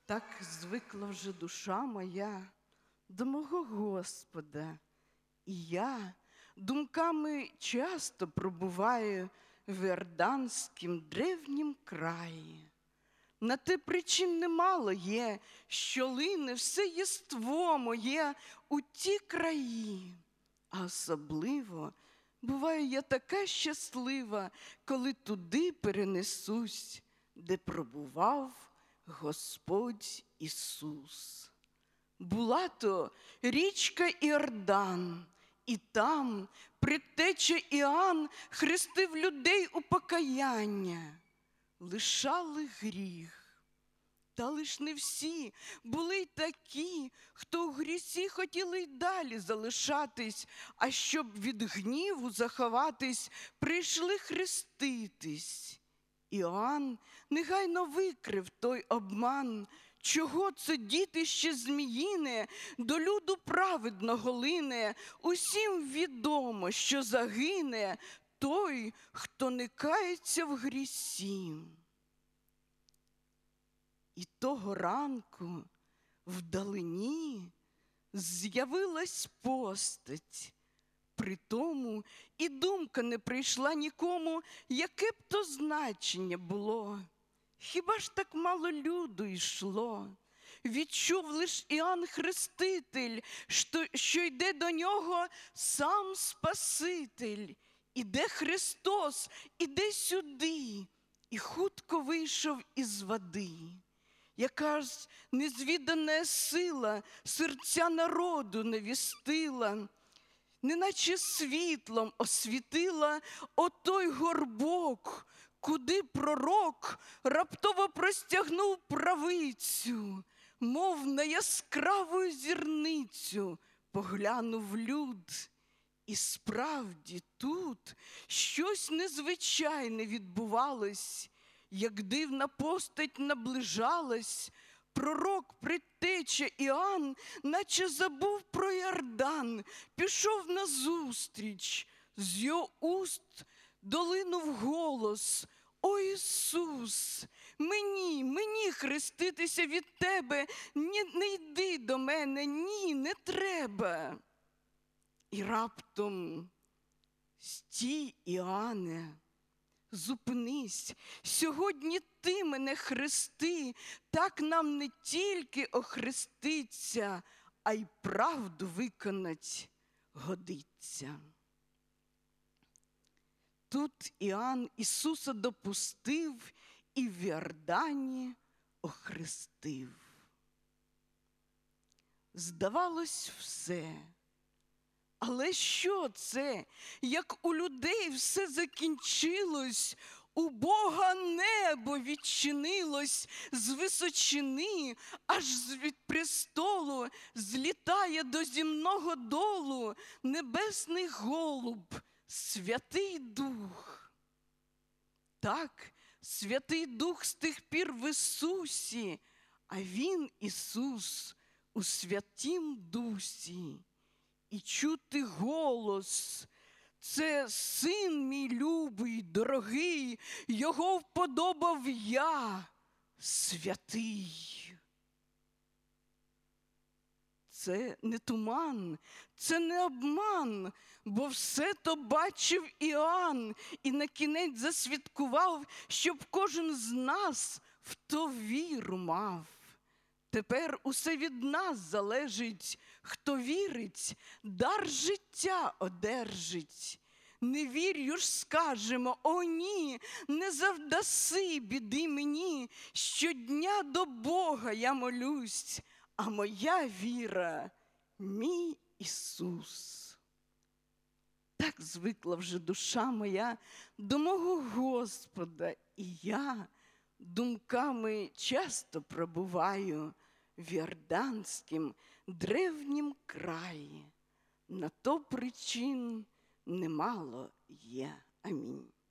Так звикла вже душа моя до мого Господа, і я думками часто пробуваю в Іорданськім древнім краї. На те причин немало є, що лине все єство моє у ті краї. А особливо буваю я така щаслива, коли туди перенесусь, де пробував Господь Ісус. Була то річка Іордан, і там предтеча Іоанн хрестив людей у покаяння, лишали гріх. Та лиш не всі були й такі, хто у грісі хотіли й далі залишатись, а щоб від гніву заховатись, прийшли хреститись. Іоанн негайно викрив той обман, чого це дітище зміїне до люду праведного лине. Усім відомо, що загине той, хто не кається в грісі. І того ранку вдалині з'явилась постать. Притому і думка не прийшла нікому, яке б то значення було. Хіба ж так мало люду йшло? Відчув лиш Іоанн Хреститель, що йде до нього сам Спаситель. Іде Христос, іде сюди, і хутко вийшов із води. Якась незвідана сила серця народу навістила, неначе світлом освітила отой горбок, куди пророк раптово простягнув правицю, мов на яскраву зірницю поглянув люд. І справді тут щось незвичайне відбувалось. Як дивна постать наближалась, пророк предтеча Іоанн, наче забув про Іордан, пішов назустріч. З його уст долинув голос: «О Ісус, мені хреститися від Тебе, не йди до мене, ні, не треба». І раптом: «Стій, Іоанне, зупинись, сьогодні ти мене хрести, так нам не тільки охреститься, а й правду виконать годиться». Тут Іоанн Ісуса допустив і в Іордані охрестив. Здавалось, все. Але що це, як у людей все закінчилось, у Бога небо відчинилось з височини, аж від престолу злітає до земного долу небесний голуб, Святий Дух. Так, Святий Дух з тих пір в Ісусі, а Він, Ісус, у Святім Дусі. І чути голос: «Це Син мій любий, дорогий, Його вподобав я, святий». Це не туман, це не обман, бо все то бачив Іоанн і на кінець засвідкував, щоб кожен з нас в то віру мав. Тепер усе від нас залежить, хто вірить, дар життя одержить. Не вірю ж, скажемо: «О, ні, не завдаси біди мені, щодня до Бога я молюсь, а моя віра – мій Ісус». Так звикла вже душа моя до мого Господа, і я думками часто пробуваю в Іорданськім древнім краї. На то причин немало є. Амінь.